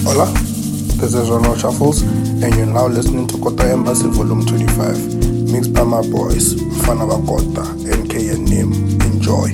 Hola, this is Ronald Shuffles, and you're now listening to Kota Embassy Volume 25, mixed by my boys, Mfana Bakota, NK and Nim. Enjoy.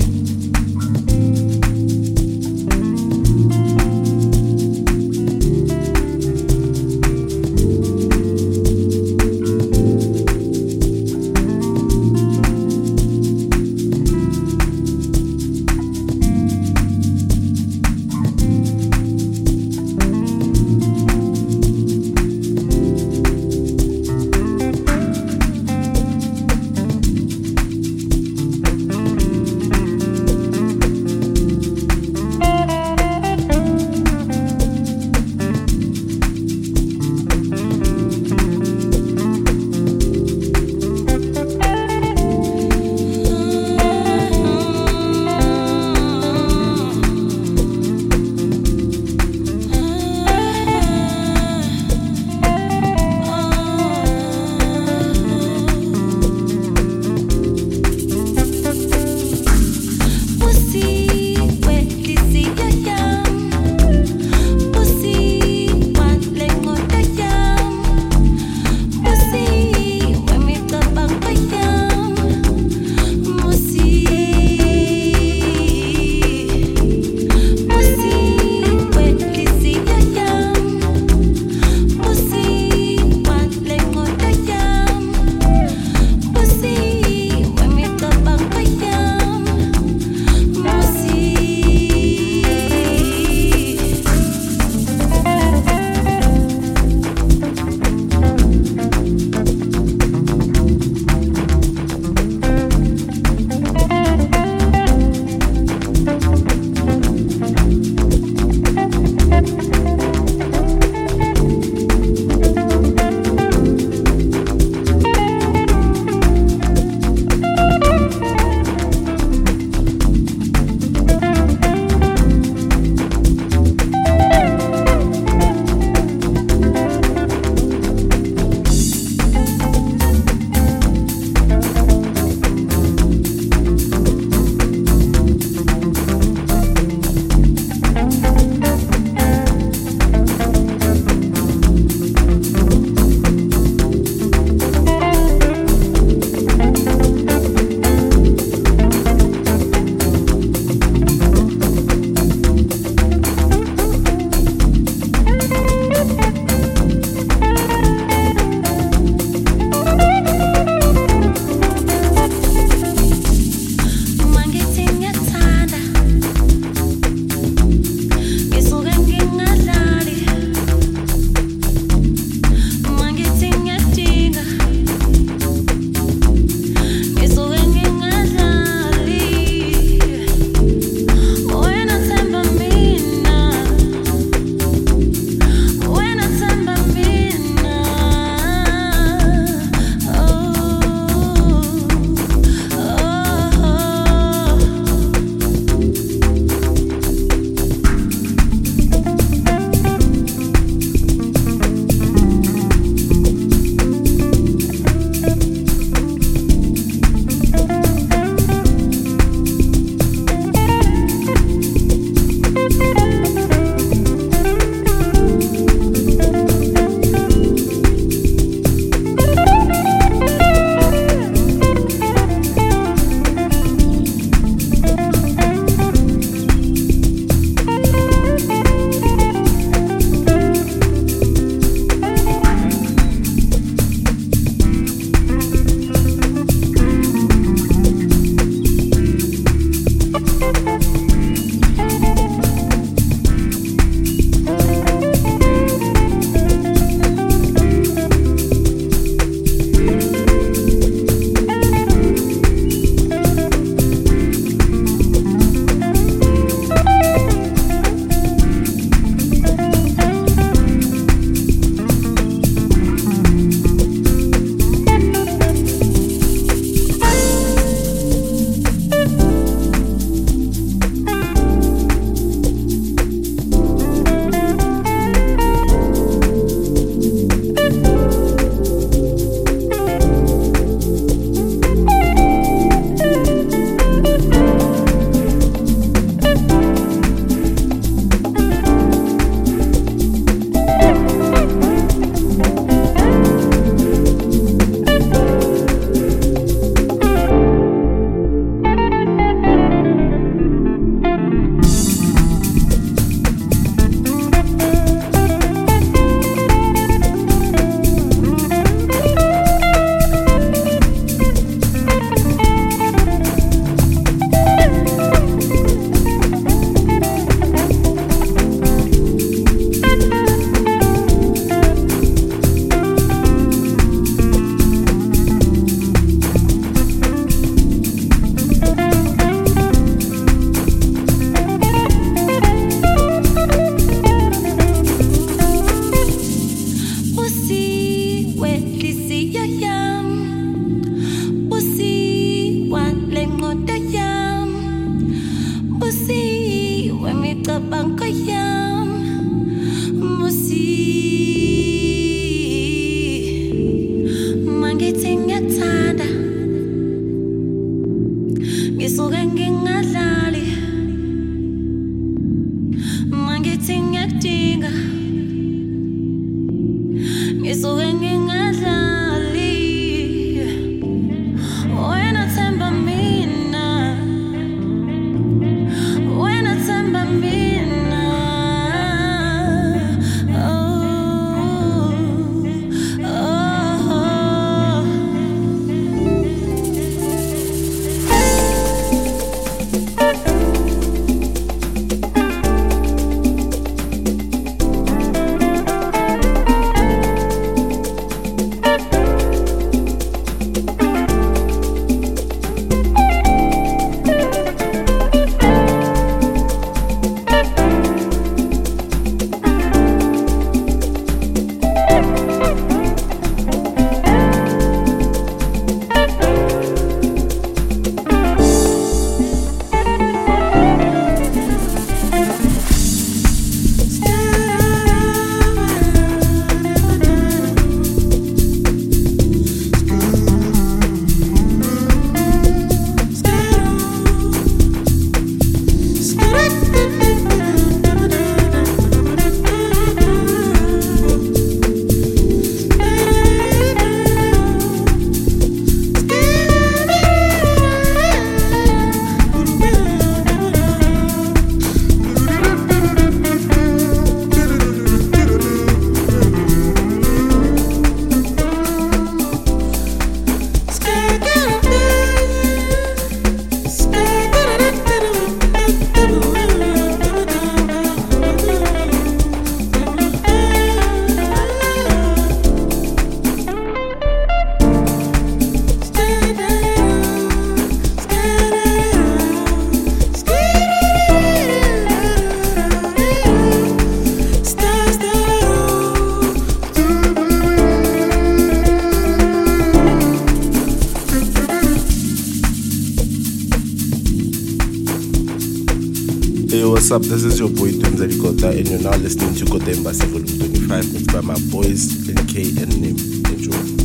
Yo, what's up? This is your boy Twemzali Kota, and you're now listening to Kota Embassy Volume 25, mixed by my boys NK and Nim. Enjoy.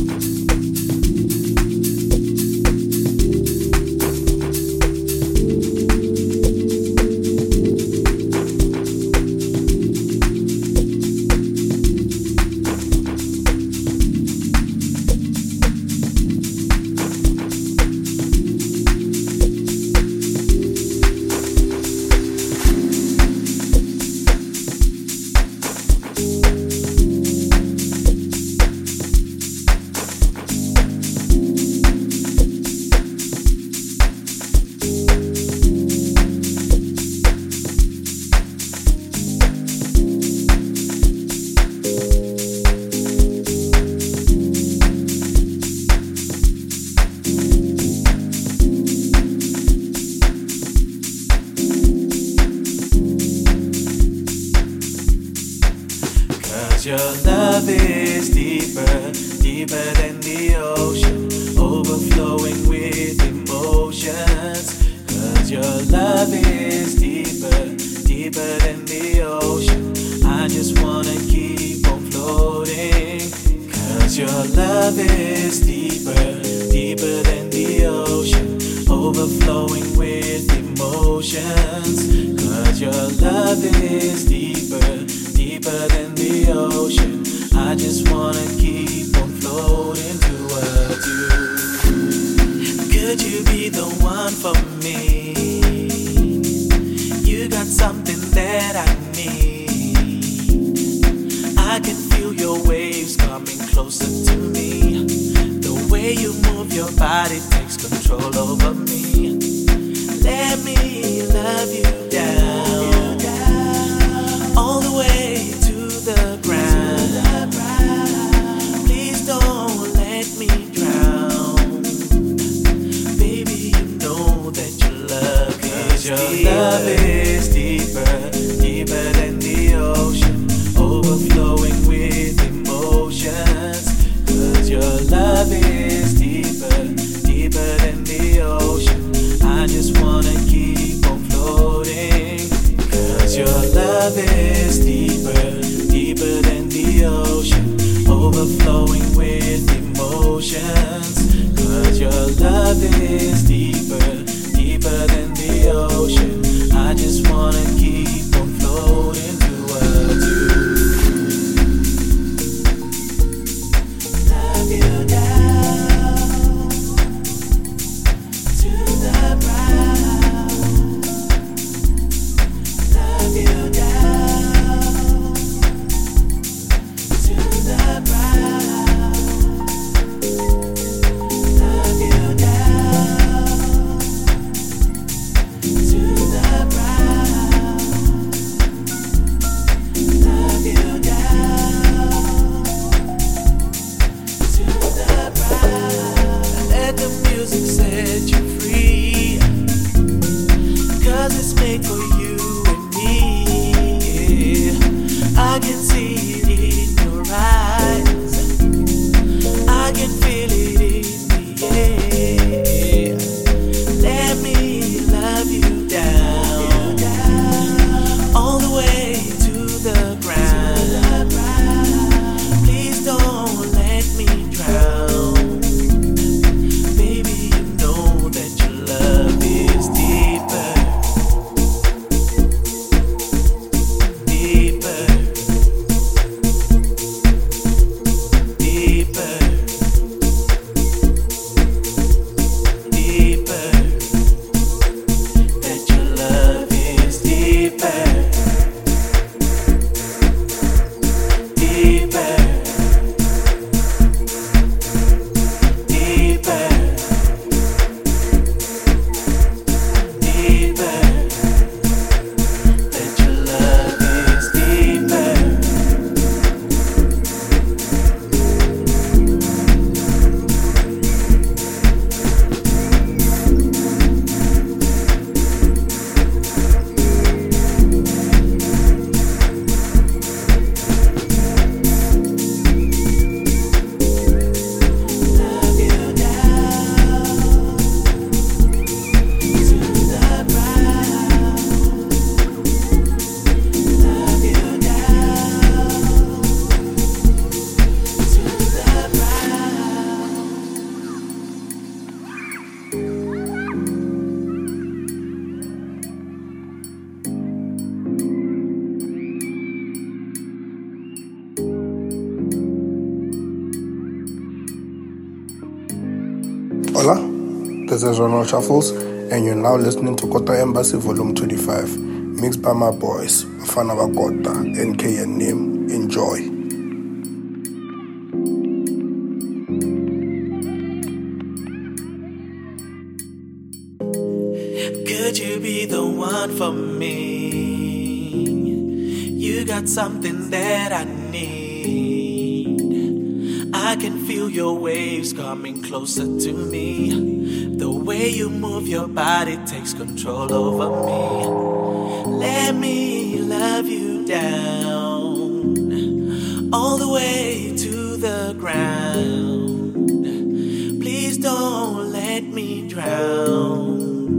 Your love is deeper, deeper than the ocean, overflowing with emotions. 'Cause your love is deeper, deeper than the ocean. I just wanna keep on floating. 'Cause your love is deeper, deeper than the ocean, overflowing with emotions. 'Cause your love is deeper, deeper than the ocean. I just wanna keep on floating towards you. Could you be the one for me? You got something that I need. I can feel your waves coming closer to me. The way you move your body takes control over me. Let me love you down, all the way to the ground. Please don't let me drown. Baby, you know that your love is deeper. Your love is deeper, deeper than the ocean, overflowing with emotions. 'Cause your love is deeper, deeper than the ocean. I just wanna keep on floating. 'Cause your love is deeper, deeper than the ocean, overflowing with emotions. 'Cause your love is deeper, deeper than the ocean. I just wanna keep on floating towards you. Love you down to the ground. Love you down to the ground. Love you down to the ground. Love you down to the ground. Let the music set you free. 'Cause it's made for you and me. I can see it in your eyes. I can feel it in the air. Let me love you down, all the way to the ground. Please don't let me drown. Baby, you know that your love is deeper, deeper, Hola, this is Ronald Shuffles, and you're now listening to Kota Embassy Volume 25, mixed by my boys, Mfana Bakota, NK and Nim. Enjoy. Could you be the one for me? You got something that I need. I can feel your waves coming closer to me. The way you move your body takes control over me. Let me love you down, all the way to the ground. Please don't let me drown.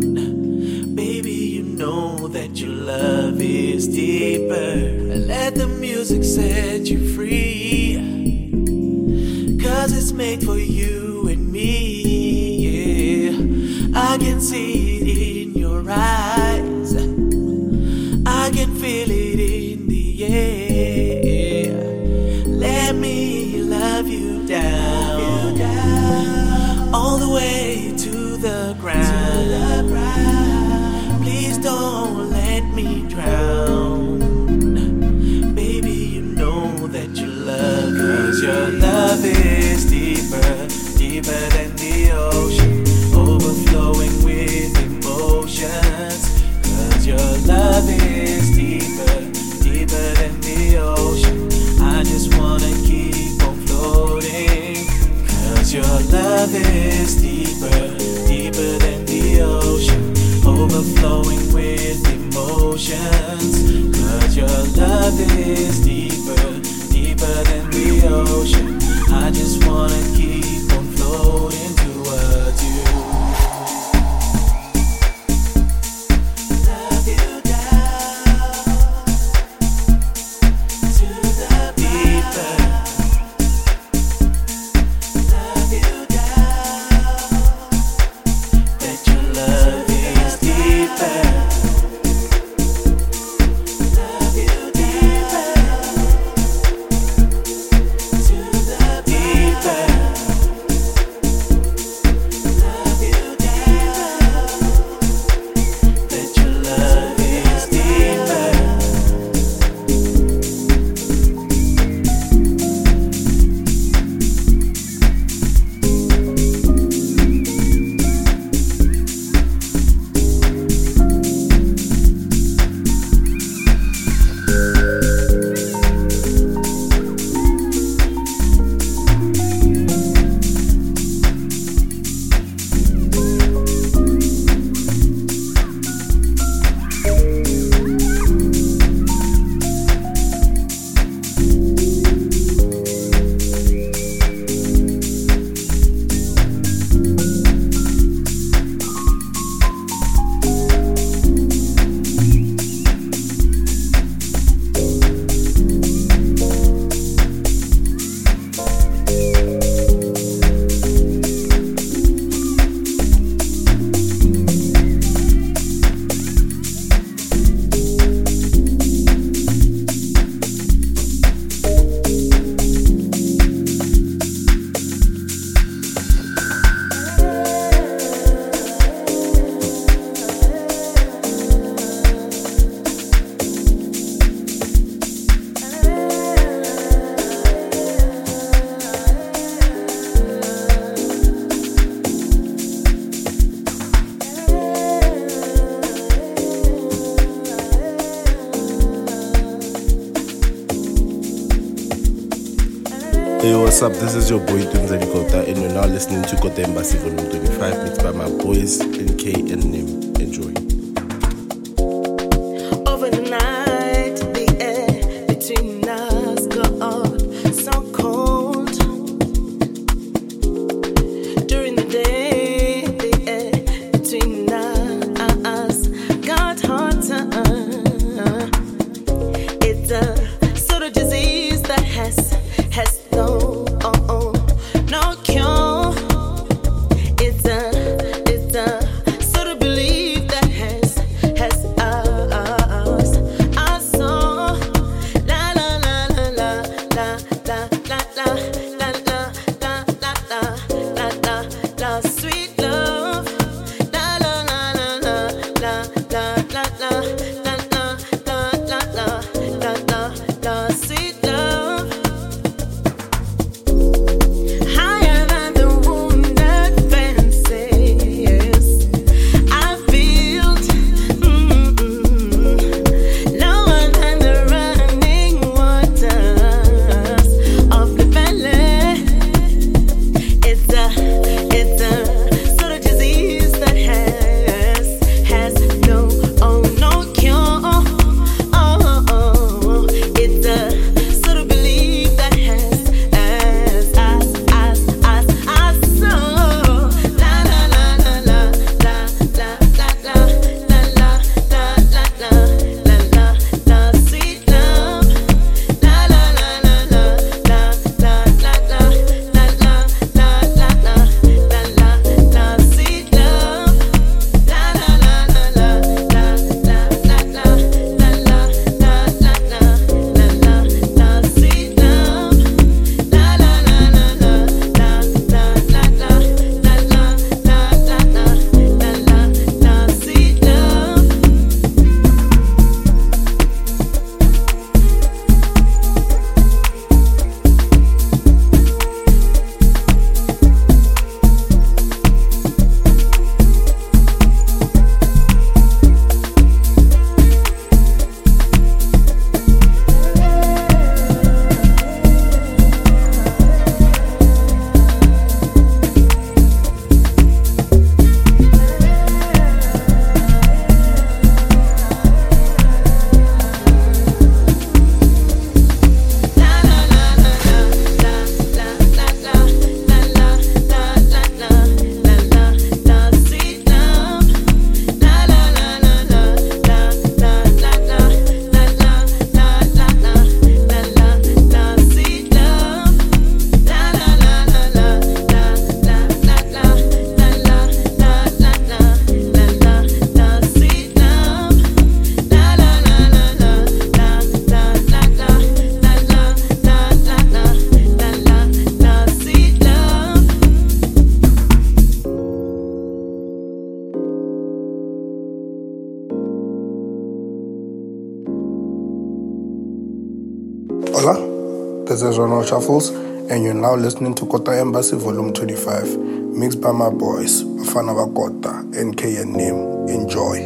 Know that your love is deeper. Let the music set you free, 'cause it's made for you and me, yeah. I can see it in your eyes, I can feel it in the air. Let me love you down, all the way to the ground. Please don't let me drown. Baby, you know that you love, 'cause your love is deeper, deeper than the ocean, overflowing with emotions. 'Cause your love is deeper, deeper than the ocean. I just wanna keep on floating. 'Cause your love is deeper, deeper than the ocean, overflowing with emotions. 'Cause your love is deeper, deeper than the ocean. I just wanna keep on floating towards you. Love you down to the deeper. Love you down, that your love is deeper. Love you deeper, to the deeper. Love you deeper, that your love is deeper. Hey, what's up? This is your boy Dunzali Kota, and you're now listening to Kota Embassy Volume 25, mixed by my boys NK and Nim. Enjoy. Over the night, the air between us got so cold. During the day, the air between us got hotter. It's a sort of disease that has no cure. It's a sort of belief that Hola, this is Ronald Shuffles, and you're now listening to Kota Embassy Volume 25, mixed by my boys, Bafana Bakota, NK and Nim. Enjoy.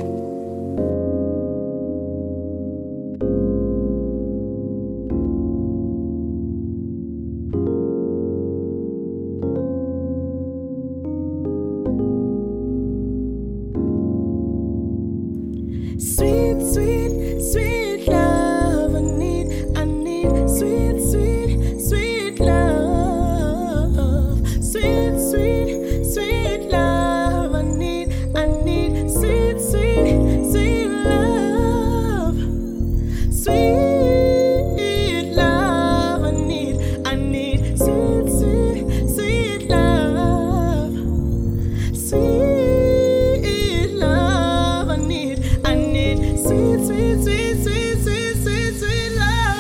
Sweet, sweet, sweet love. I need sweet, sweet, sweet love. Sweet, sweet, sweet love. I need sweet, sweet, sweet love. Sweet love. I need sweet, sweet, sweet love. Sweet love. I need sweet, sweet, sweet, sweet, sweet, sweet, sweet love.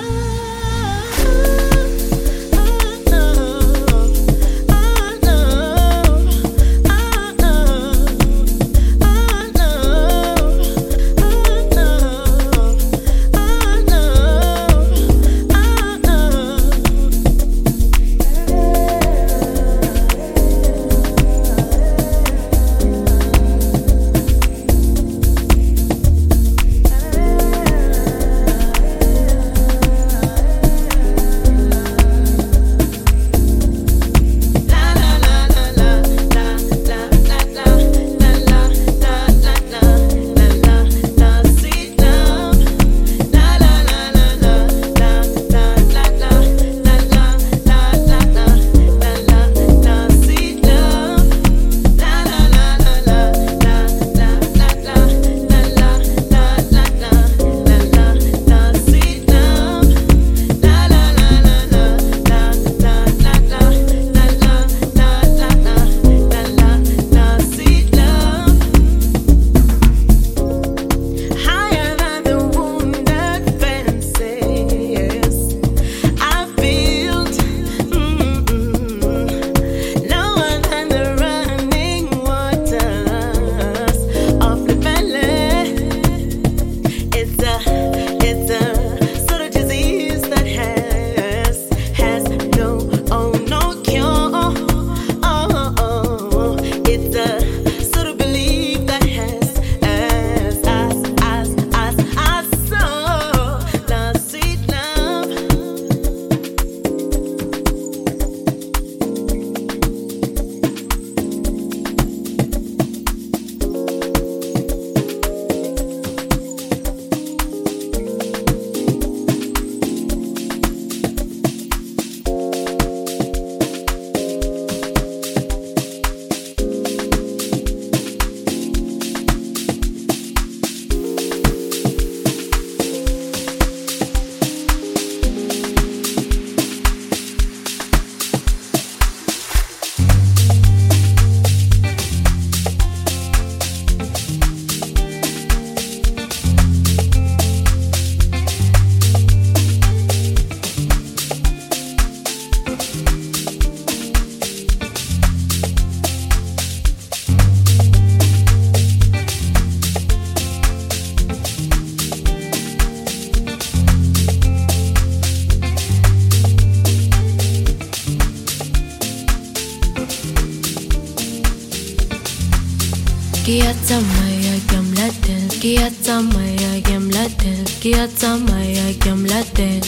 Kiatamaya gamlatel, kiatamaya gamlatel, kiatamaya gamlatel,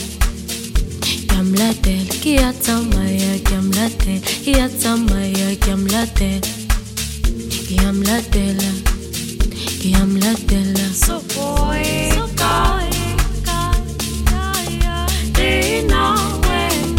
gamlatel, kiatamaya gamlatel, kiatamaya gamlatel, gamlatel, gamlatel. So boy, they know when,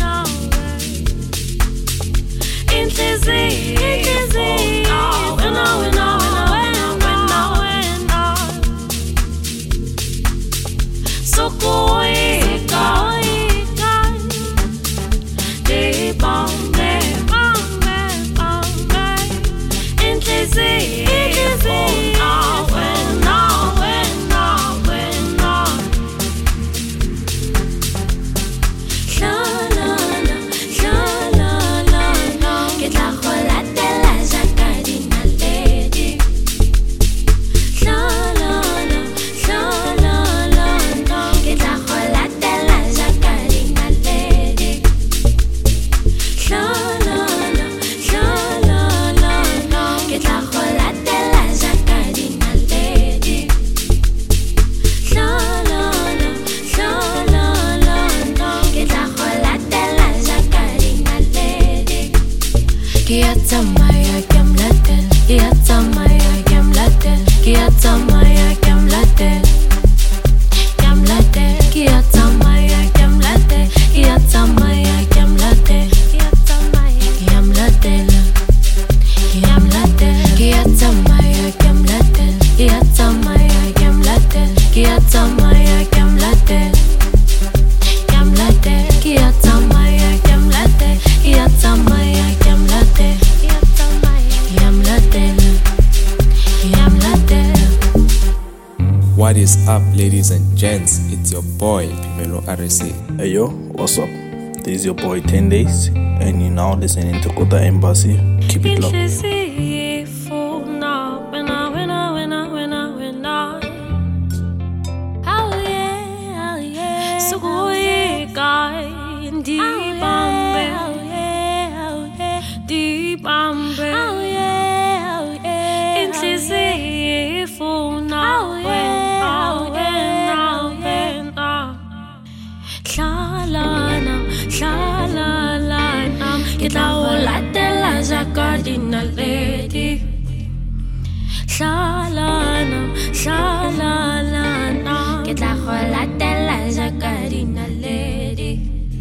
tsamaya ke a mlatela ke a mlatela ke a tsamaya ke a mlatela ke a tsamaya ke a mlatela ke a mlatela ke a mlatela. What is up, ladies and gents? It's your boy Pimelo RC. Hey yo, what's up? This is your boy 10 Days, and you're now listening to Kota Embassy. Keep it locked. Ke tla go latela jaaka dinaledi. Hlalana, hlalana, ke tla go latela jaaka dinaledi.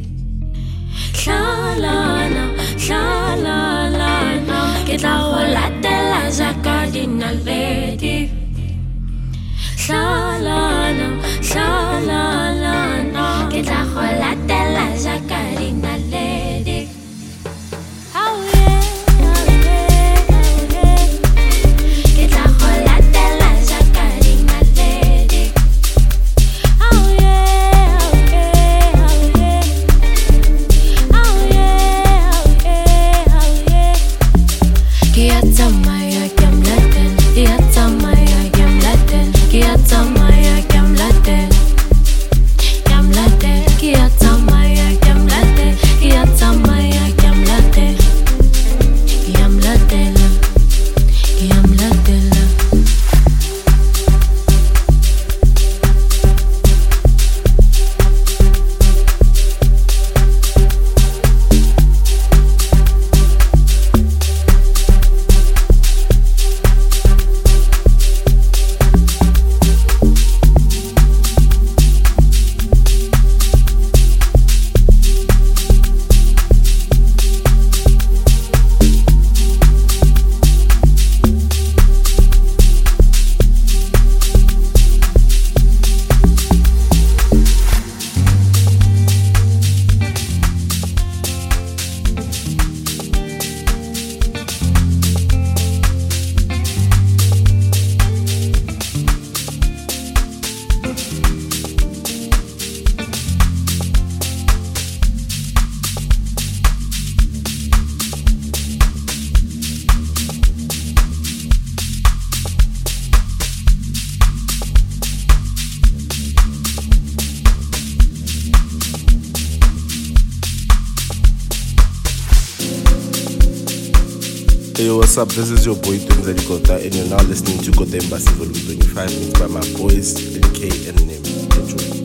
Hlalana, hlalana, ke tla go latela jaaka dinaledi. Hlalana, hlalana, ke tla go latela jaaka dinaledi. Hey yo, what's up? This is your boy Tunzali Kota, and you're now listening to Kota Embassy Volume 25, mixed by my boys NK and Nim. Enjoy.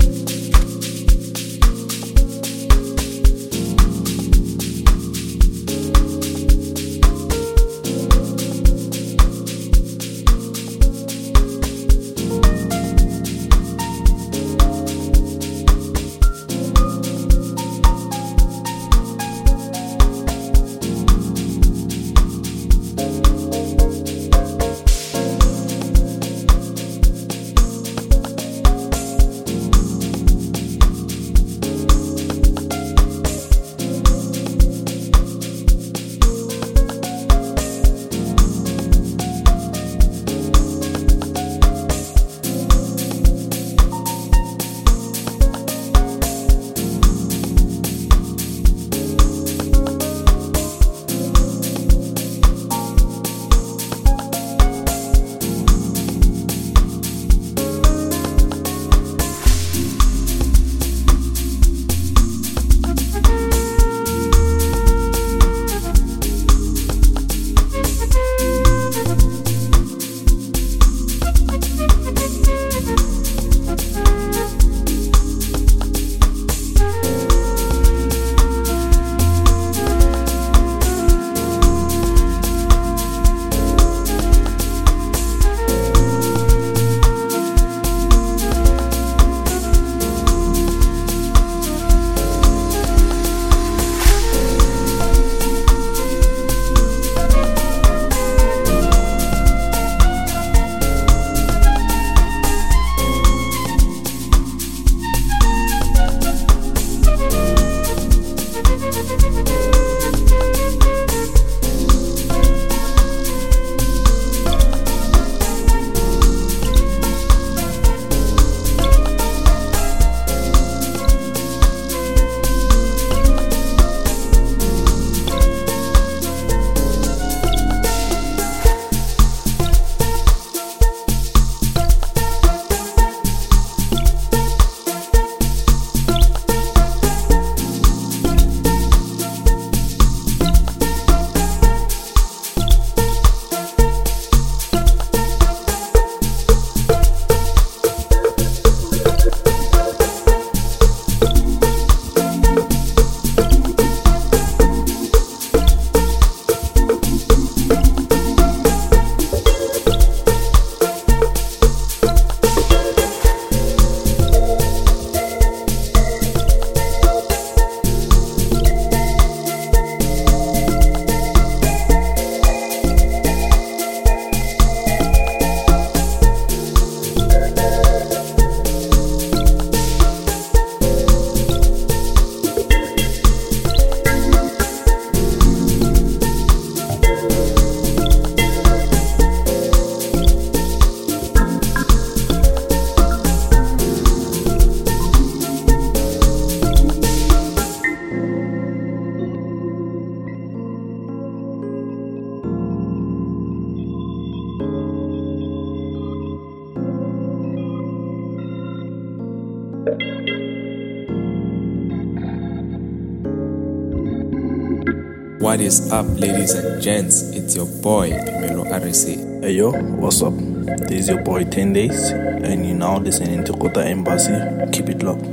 What is up, ladies and gents? It's your boy, Pimelo RC. Hey yo, what's up? This is your boy 10 Days, and you're now listening to Kota Embassy. Keep it locked.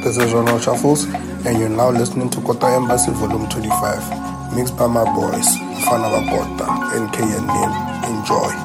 This is Ronald Shuffles, and you're now listening to Kota Embassy Volume 25, mixed by my boys, Mfana Bakota, NK and Nim. Enjoy.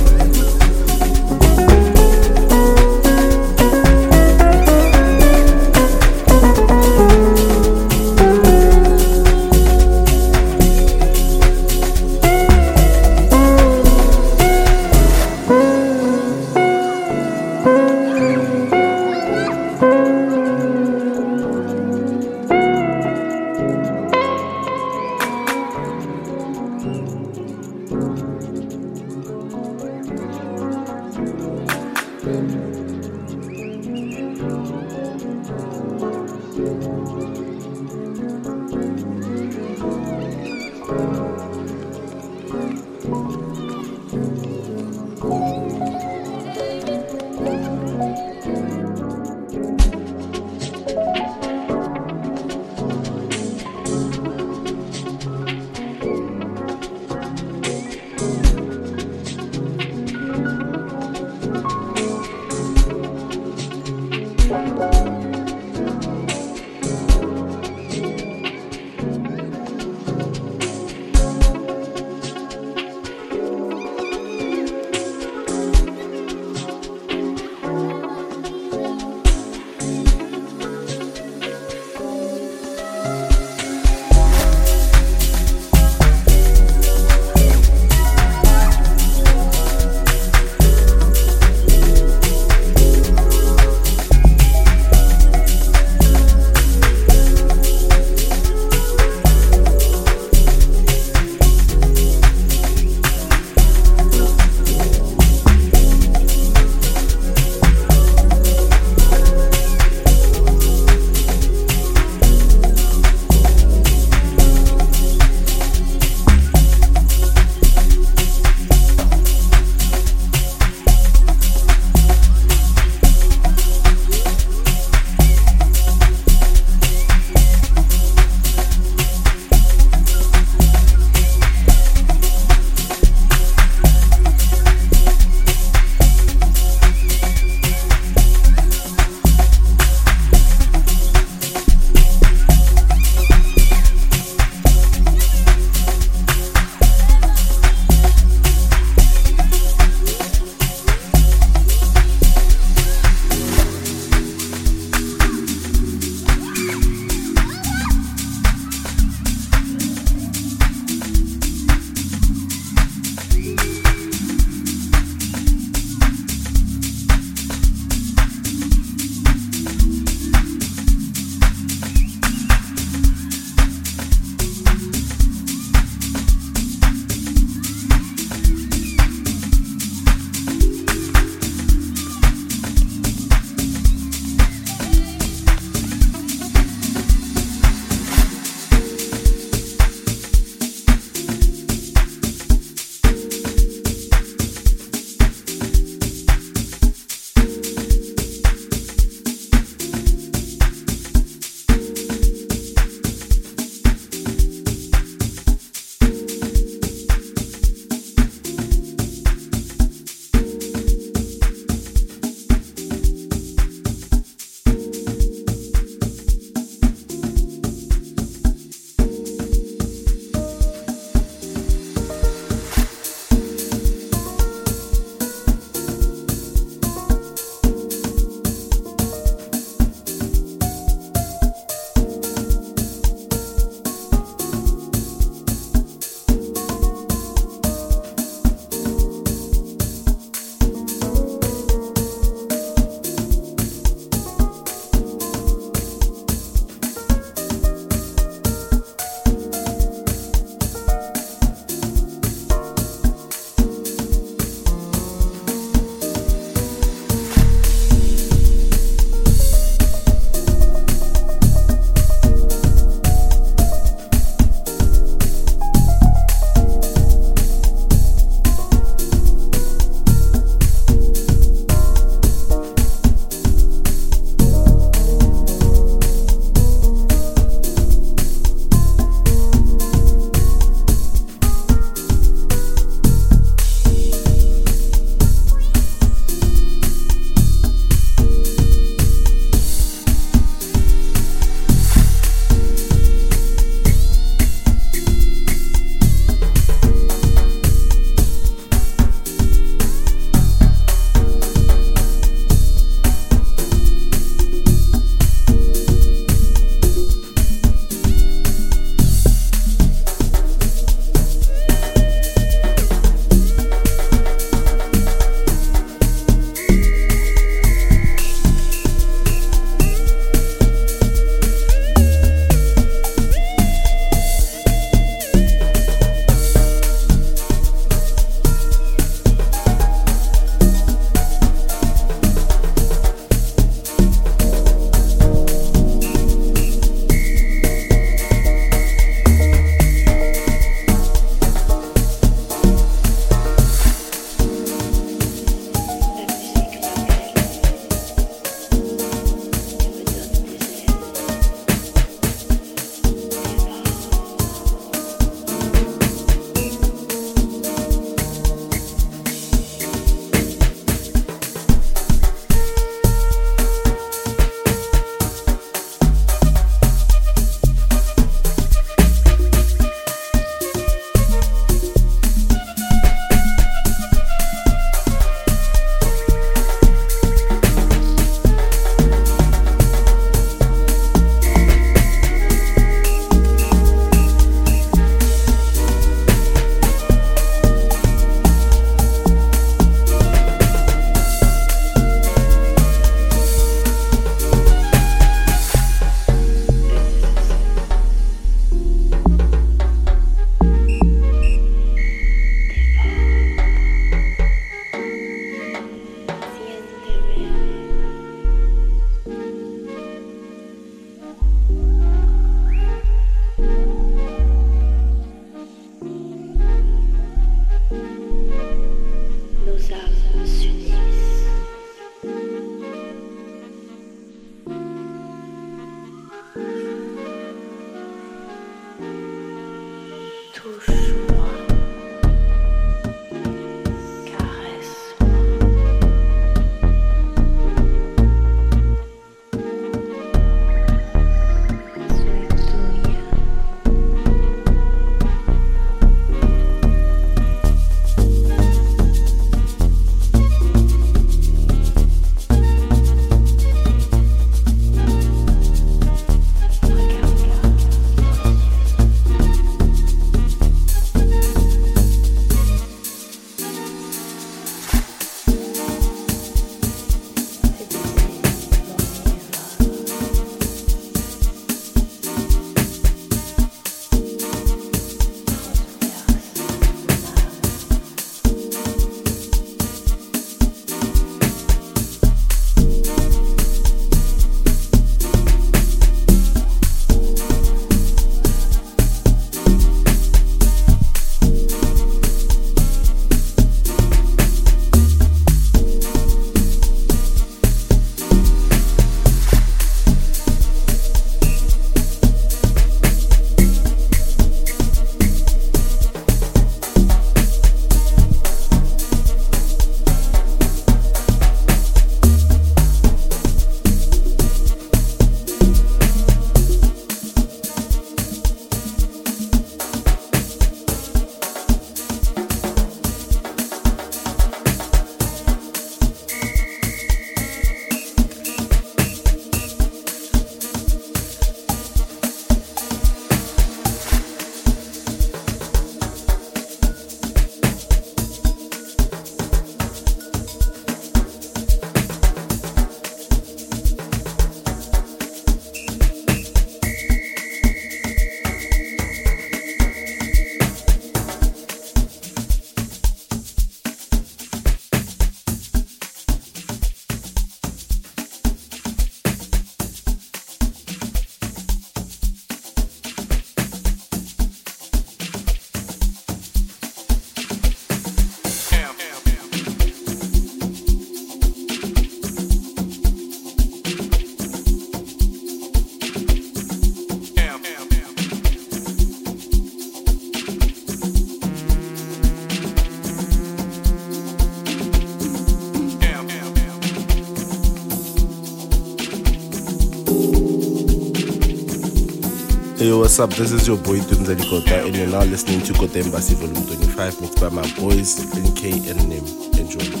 Hey, what's up? This is your boy Tunzali Kota, and you're now listening to Kota Embassy Volume 25, mixed by my boys NK and Nim. Enjoy.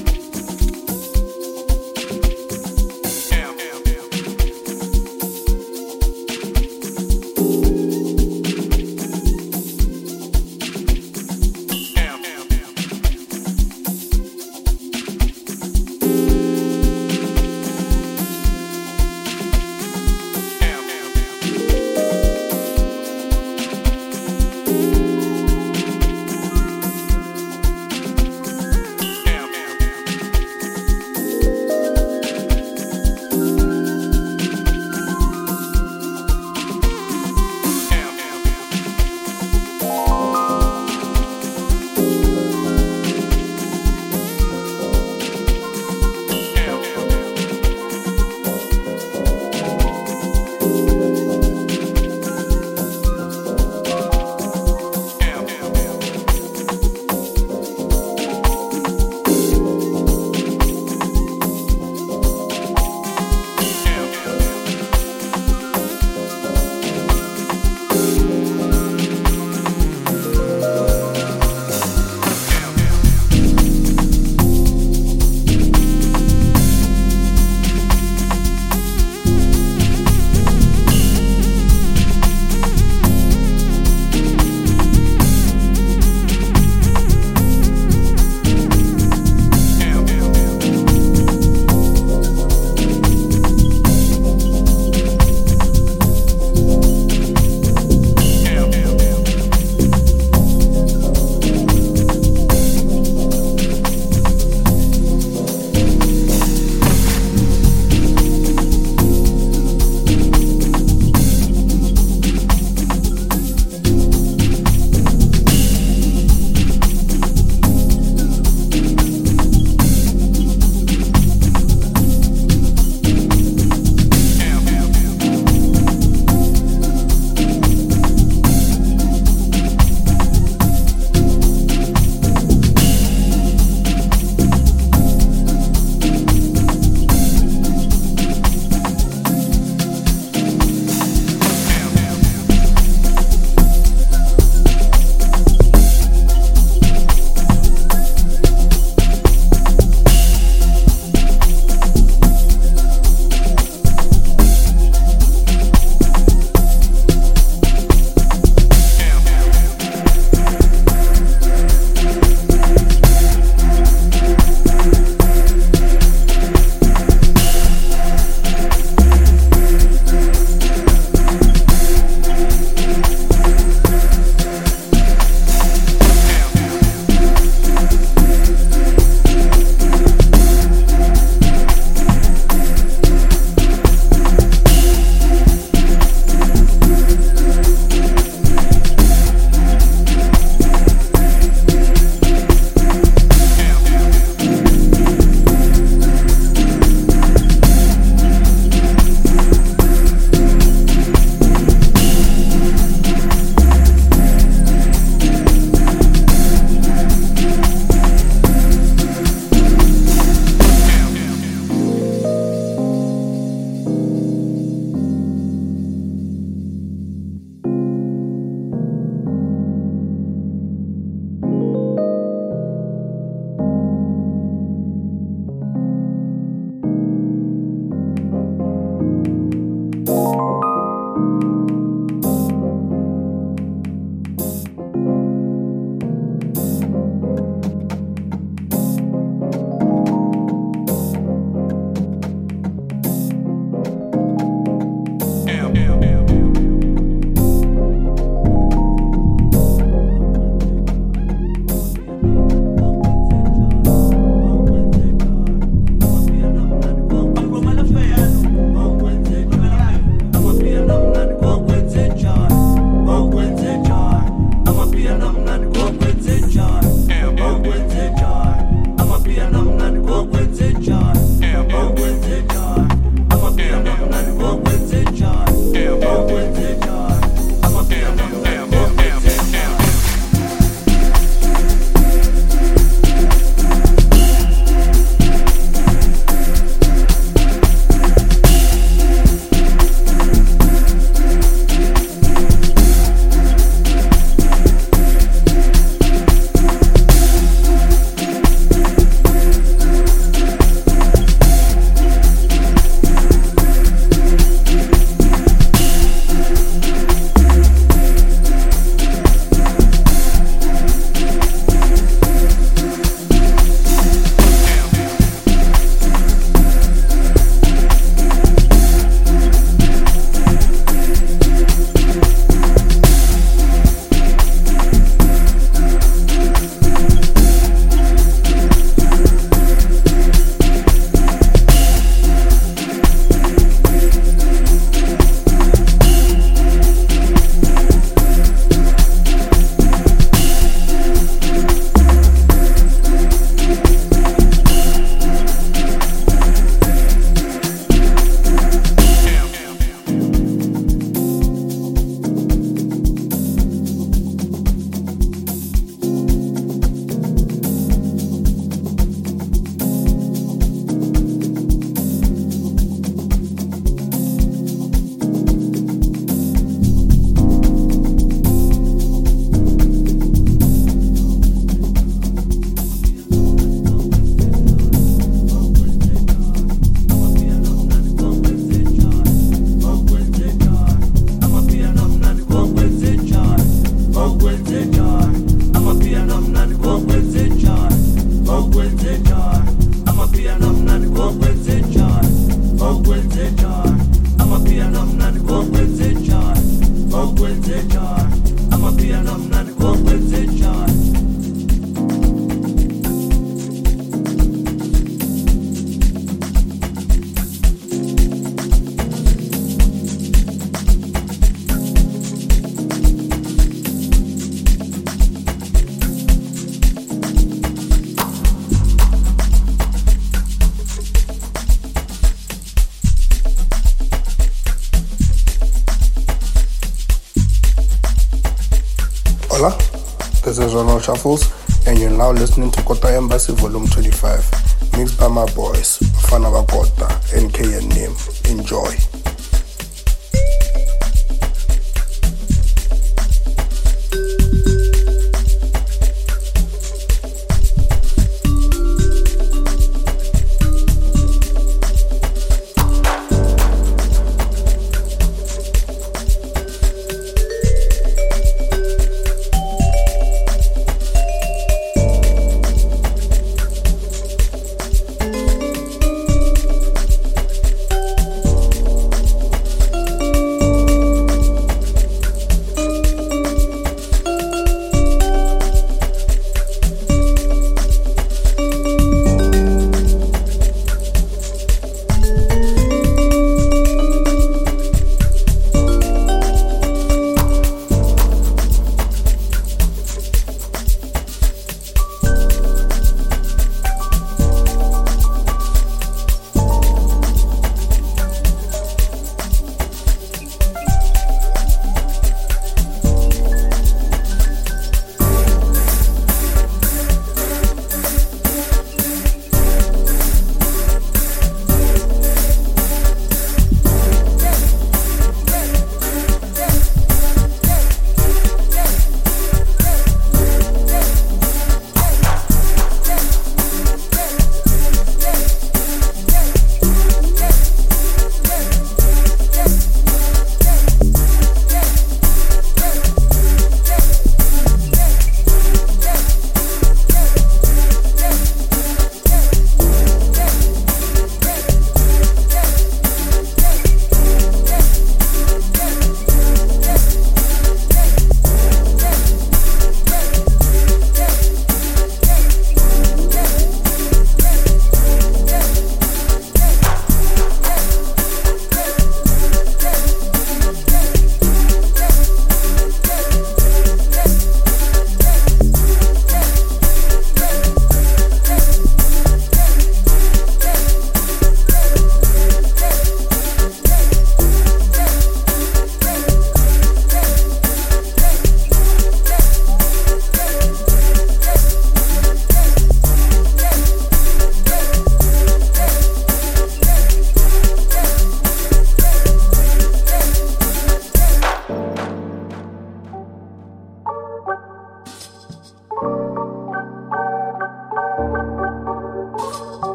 Hola, this is Ronald Shuffles, and you're now listening to Kota Embassy Volume 25, mixed by my boys, Mfana Bakota, NK and Nim. Enjoy.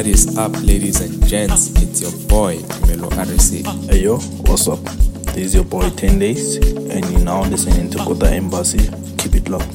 is up, ladies and gents? It's your boy, Pimelo RC. Hey yo, what's up? This is your boy 10 Days, and you're now listening to Kota Embassy. Keep it locked.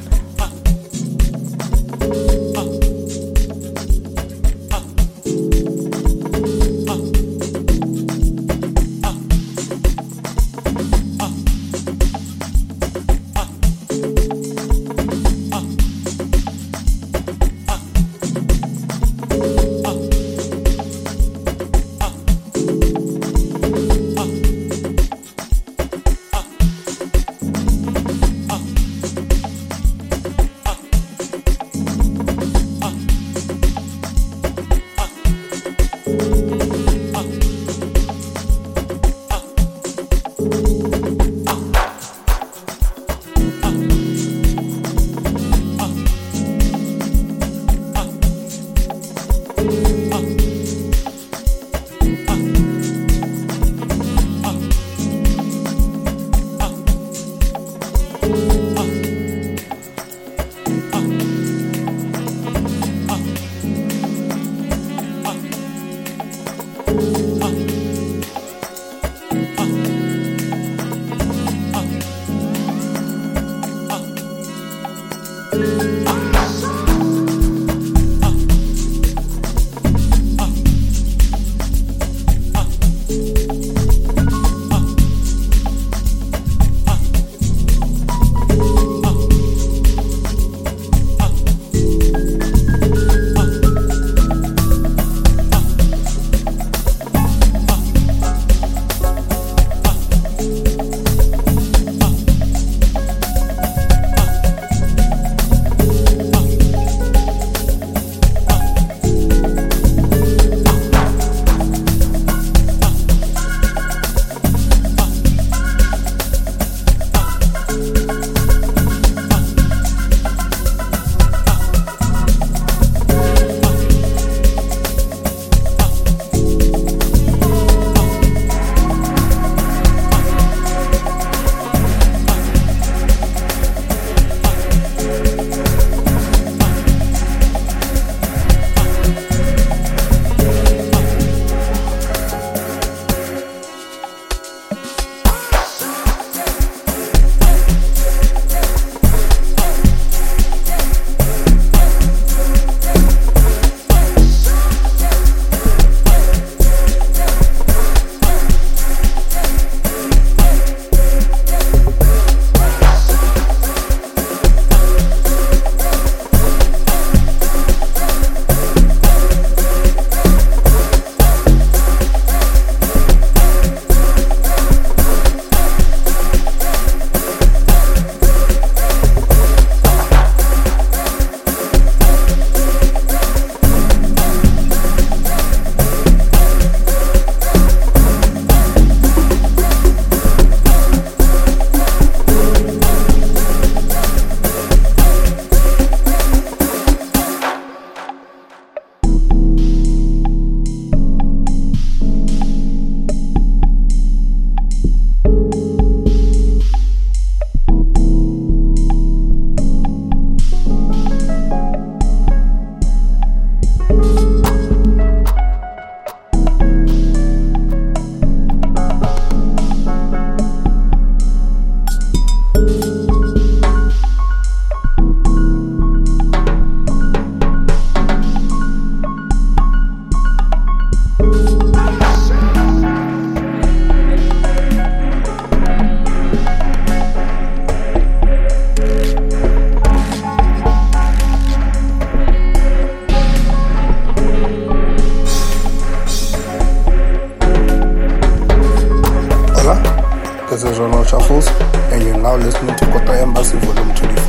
This is Ronald Shuffles, and you're now listening to Kota Embassy Volume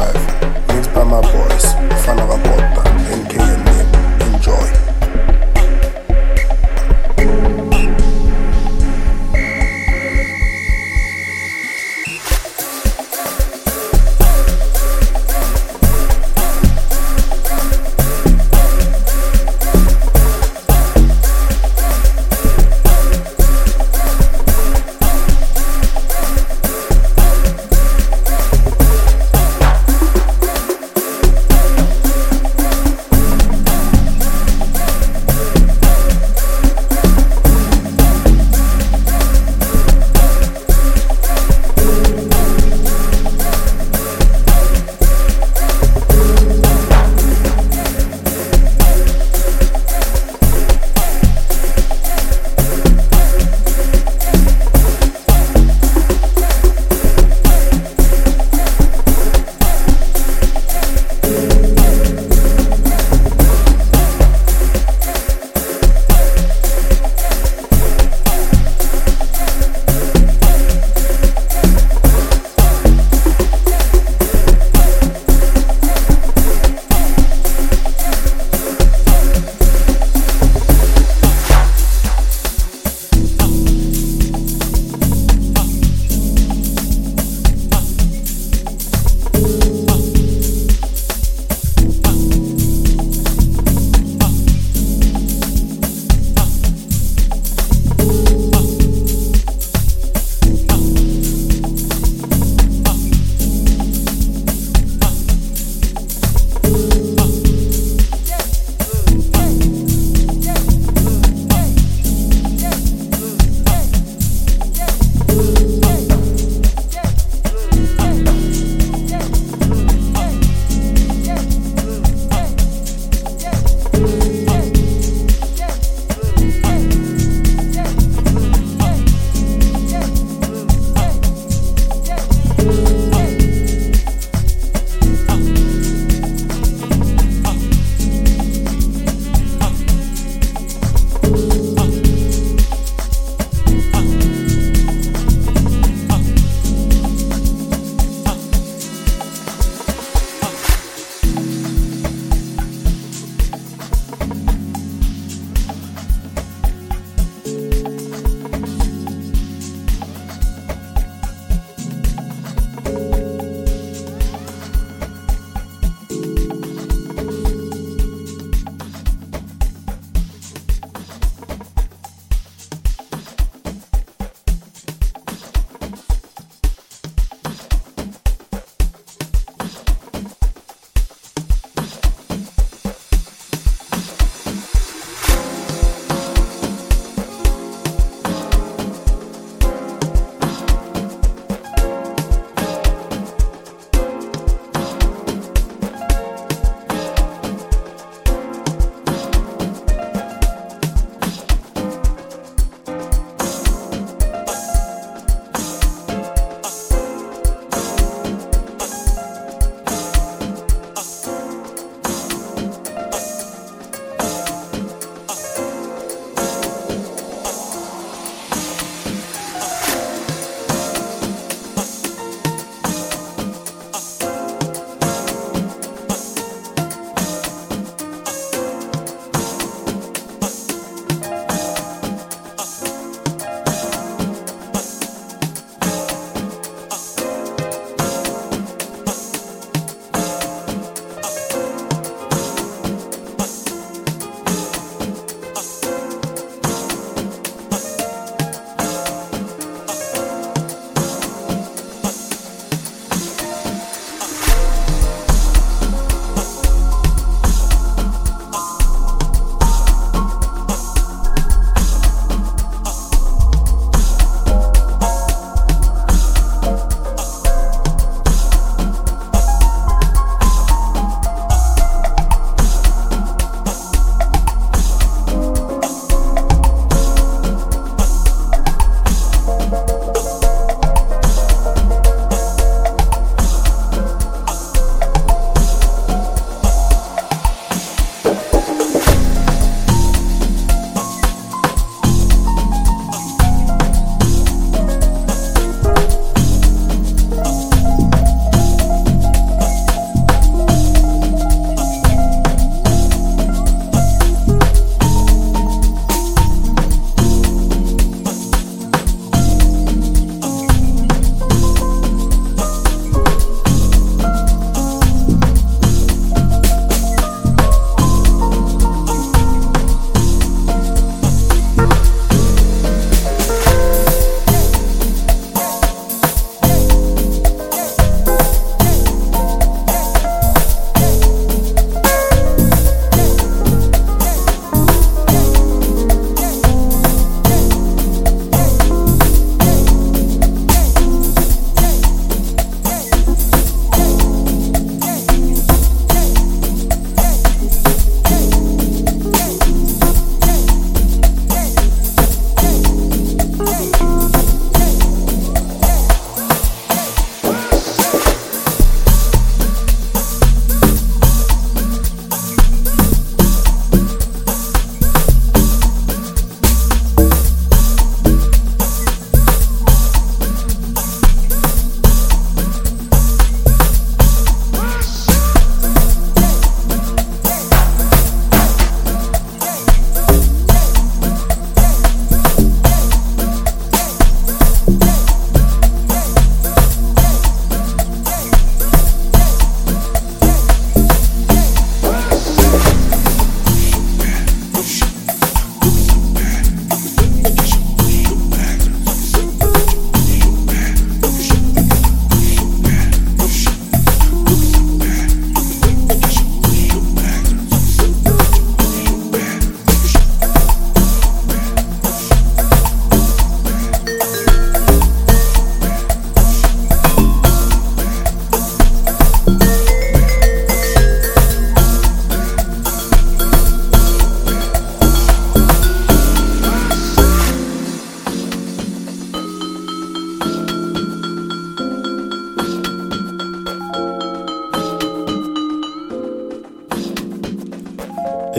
25, mixed by my boys, Fana Vakota, NK and Name. Enjoy.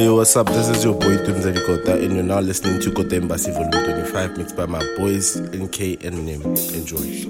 Hey, what's up? This is your boy Tumzadi Kota, and you're now listening to Kota Embassy Volume 25, mixed by my boys NK and Nim. Enjoy.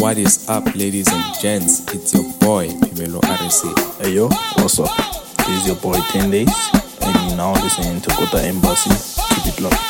What is up, ladies and gents? It's your boy, Pimelo RC. Hey yo, what's up? This is your boy 10 Days, and you're now listening to Kota Embassy. Keep it locked.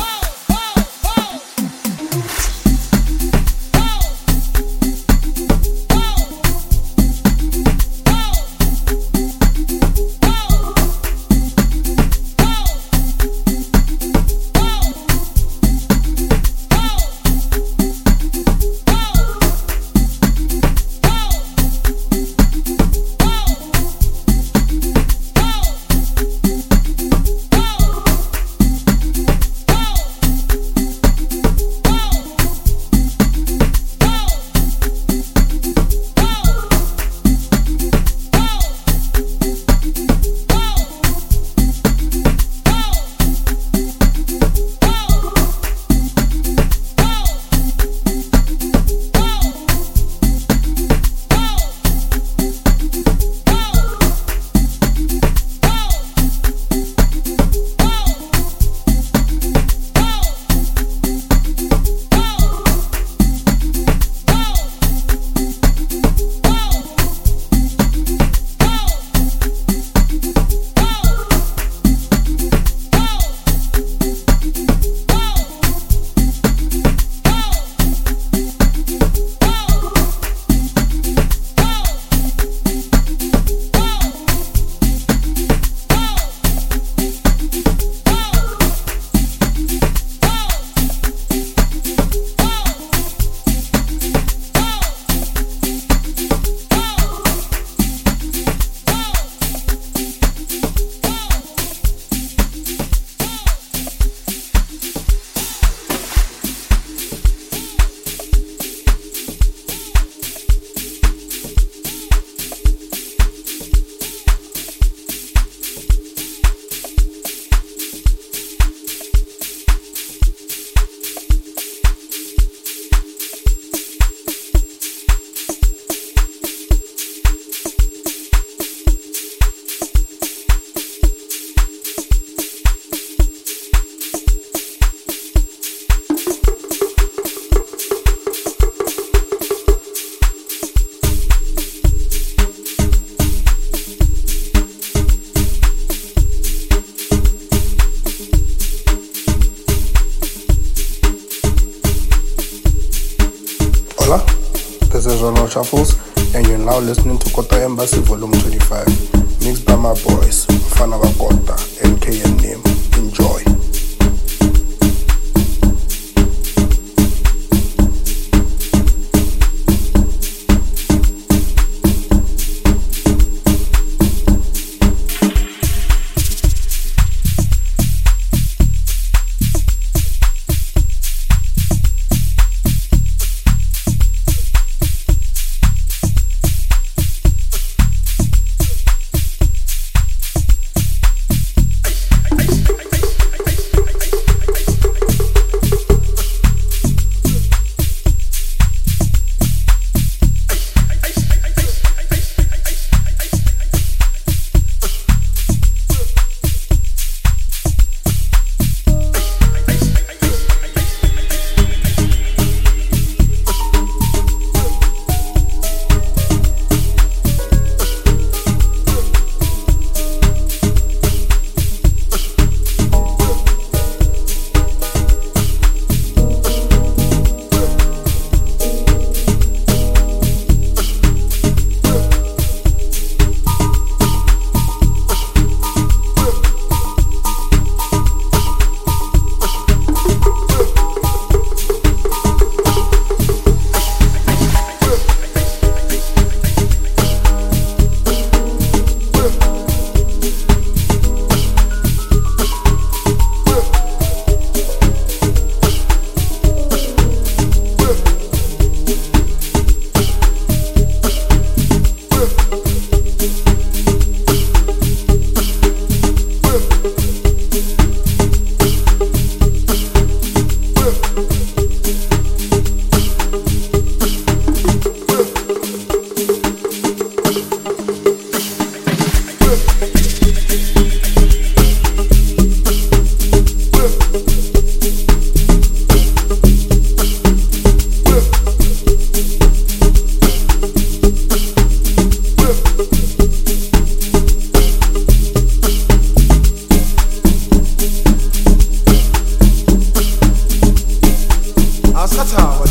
This is Ronald Shuffles, and you're now listening to Kota Embassy Volume 25, mixed by my boys, Mfana Bakota, NK and Name. Enjoy. Tata,